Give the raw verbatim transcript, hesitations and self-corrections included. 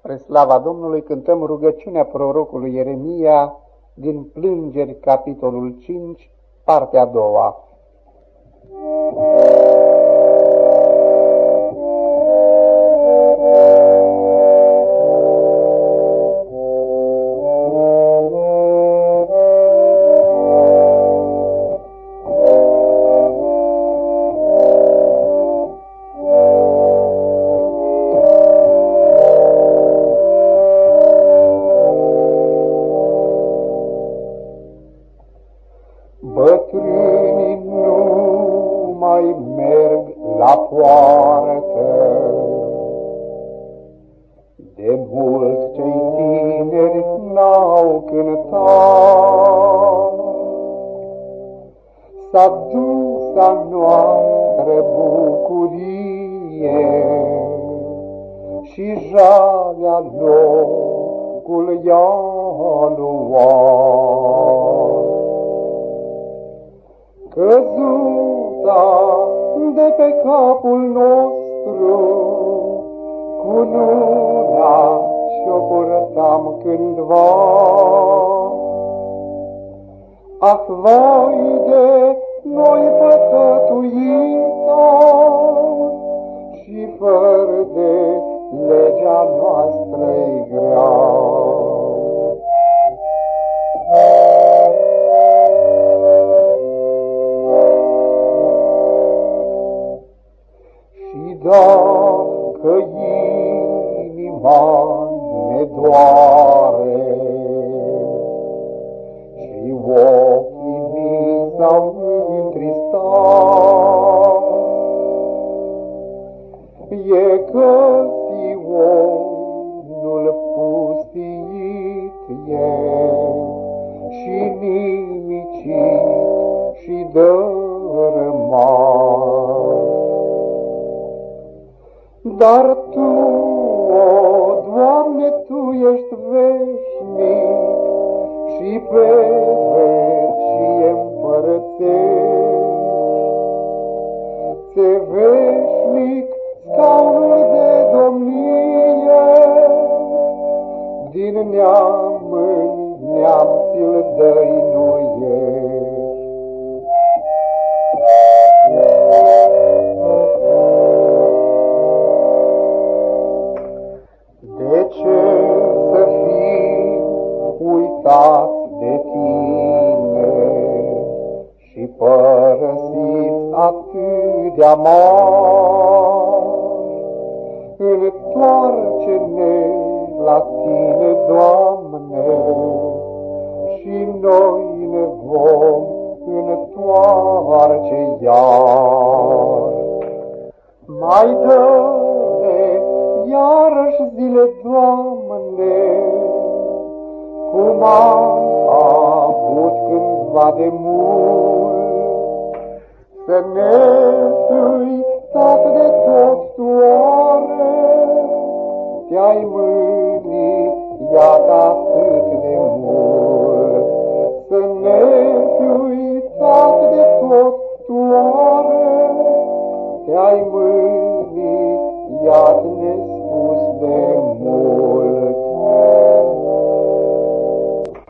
Spre slava Domnului cântăm rugăciunea prorocului Ieremia din Plângeri, capitolul cinci, partea a doua. Bătrânii nu mai merg la poartă, de mult cei tineri n-au cântat. S-a dus a noastră bucurie și jalea locul i-a luat. Căzuta de pe capul nostru, cununa și-o purtam cândva. Ah, vai de noi păcătuita și fără de legea noastră-i grea. Dacă inima ne doare și ochii mi s-au întristat, e că Sionul pustit e și nimicit și dărâmat. Dar Tu, o Doamne, Tu ești veșnic și pe vecie împărățești. Ți-e veșnic scaunul de domnie, din neam în neam ți-l dăinuiești. De ce să fii uitați de Tine și părăsiți atât de mari? Întoarce-ne la Tine, Doamne, și noi ne vom întoarce iar. Mai dă-ne iarăși zile, Doamne, cum am avut cândva de mult, să ne uitat de tot, Tu oare te-ai mâncat.